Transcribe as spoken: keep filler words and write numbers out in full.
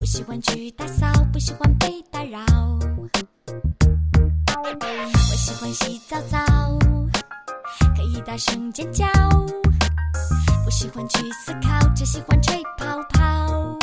喜欢去打扫，不喜欢被打扰。我喜欢洗澡澡，可以大声尖叫。不喜欢去思考，只喜欢吹泡泡。